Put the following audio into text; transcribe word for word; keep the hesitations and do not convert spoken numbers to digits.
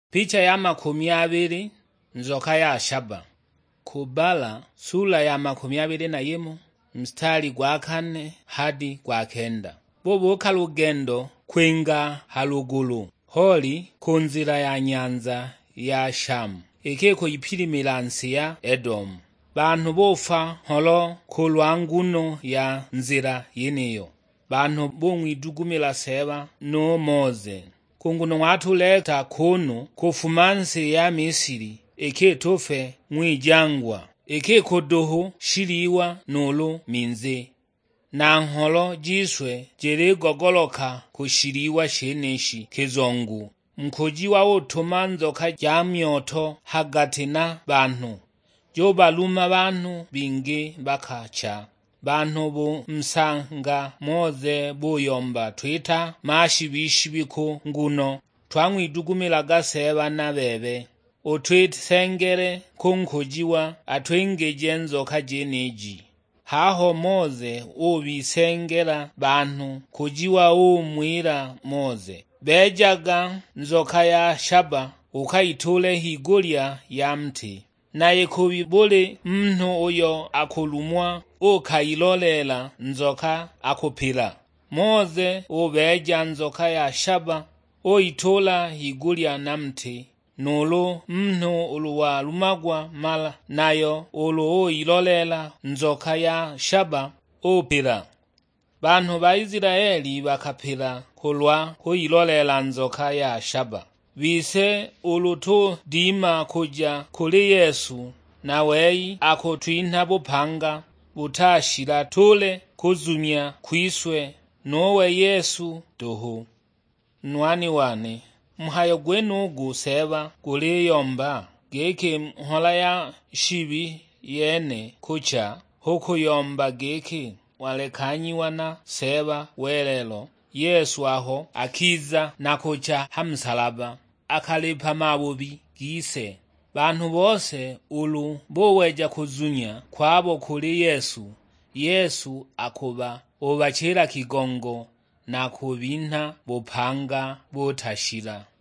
Picha ya makumi abiri nzoka ya shaba. Kubala sura ya makumi abiri na yimo mstari gwa kane hadi gwa kenda. Bobuka lugendo kwinga halugulu holi kunzira ya nyanza ya Shamu ike kuyipirimira nsi ya Edomu. Bantu bofa holo kulwanguno ya nzira yeneyo. Bantu bomwidugumira seba no Moze. Kunguno watuleta kuno kufumansi ya Misiri ike tofe mwijangwa ike kodoho shiriwa nolo minze na nholo jiswe jere gogoloka kushiriwa sheneshi kizongu mkoji wa otoma nzoka jamyoto hagati na bantu jobaluma bantu bingi bakacha bantu bo msanga Moze buyomba twita mashibishibiko nguno twamwidugumira gaseba na bebe otwita sengere kunkojiwa atwengeje nzoka jeneji haho Moze obisengera bantu kujiwa umwira Moze bejaga nzoka ya shaba ukayitule higulya ya mti naye kubibule mno uyo akulumwa ukayilolela nzoka akupila. Moze ubeja nzoka ya shaba uyitola higulya na mti nolo mno uluwa lumagwa mala nayo ulu uyilolela nzoka ya shaba upila. Bantu ba Israeli bakapila kulwa kuyilolela nzoka ya shaba. Bise ulutu dima kuja kuli Yesu na weyi akotwinha bupanga butashira tule kuzumya kwiswe nowe Yesu tuhu. Nwani wane mhayo gwenugu seba kuliyomba geke mhola ya shibi yene kucha huku yomba geke walekanyiwa na seba welelo Yesu aho akiza na kucha hamsalaba akalipa mabubi gise. Bantu bose ulu boweja kuzunya kwabo kuli Yesu Yesu akuba obachira kigongo na kubinha bupanga butashira.